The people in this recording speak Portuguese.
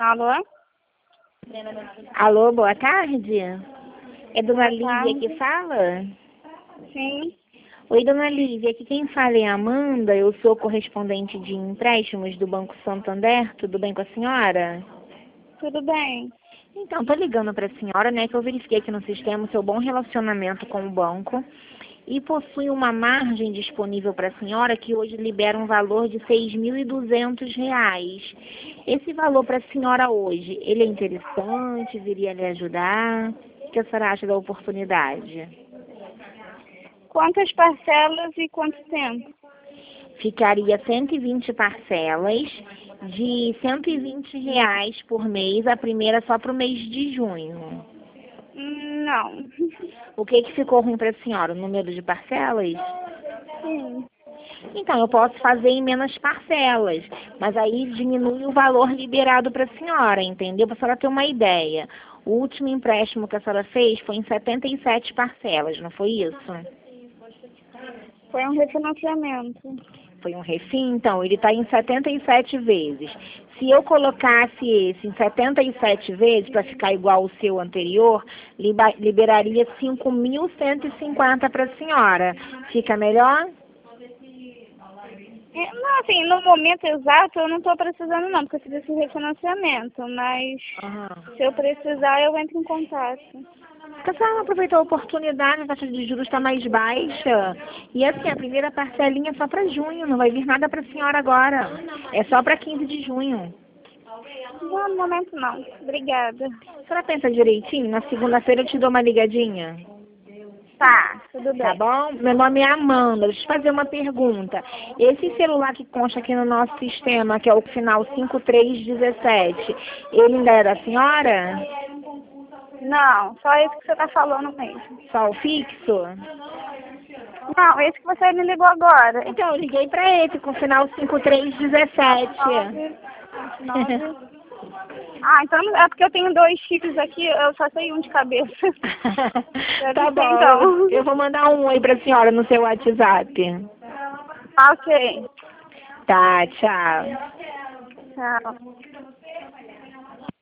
Alô? Alô, boa tarde. É Dona Boa Lívia tarde. que fala? Sim. Oi, Dona Lívia, aqui quem fala é a Amanda, eu sou correspondente de empréstimos do Banco Santander, tudo bem com a senhora? Tudo bem? Então, tô ligando para a senhora, né, que eu verifiquei aqui no sistema o seu bom relacionamento com o banco e possui uma margem disponível para a senhora que hoje libera um valor de R$ 6.200. Esse valor para a senhora hoje, ele é interessante, viria lhe ajudar? O que a senhora acha da oportunidade? Quantas parcelas e quanto tempo? Ficaria 120 parcelas de R$ 120 por mês, a primeira só para o mês de junho. Não. O que ficou ruim para a senhora? O número de parcelas? Sim. Então, eu posso fazer em menos parcelas, mas aí diminui o valor liberado para a senhora, entendeu? Para a senhora ter uma ideia. O último empréstimo que a senhora fez foi em 77 parcelas, não foi isso? Foi um refinanciamento. Foi um refim, então, ele está em 77 vezes. Se eu colocasse esse em 77 vezes, para ficar igual ao seu anterior, liberaria 5.150 para a senhora. Fica melhor? Não, assim, no momento exato eu não estou precisando não, porque eu fiz esse refinanciamento, mas se eu precisar eu entro em contato. Porque a senhora não aproveitou a oportunidade, a taxa de juros está mais baixa. E assim, a primeira parcelinha é só para junho, não vai vir nada para a senhora agora. É só para 15 de junho. Não, no momento não. Obrigada. A senhora pensa direitinho? Na segunda-feira eu te dou uma ligadinha. Tá, tudo Tá bem. bom? Meu nome é Amanda. Deixa eu te fazer uma pergunta. Esse celular que consta aqui no nosso sistema, que é o final 5317, ele ainda é da senhora? Não, só esse que você está falando mesmo. Só o fixo? Não, esse que você me ligou agora. Então, eu liguei pra esse com final 5317. 9. Ah, então é porque eu tenho 2 chips aqui, eu só sei um de cabeça. Tá Deve ser, bom, então. eu vou mandar um oi pra senhora no seu WhatsApp. Ok. Tá, tchau. Tchau.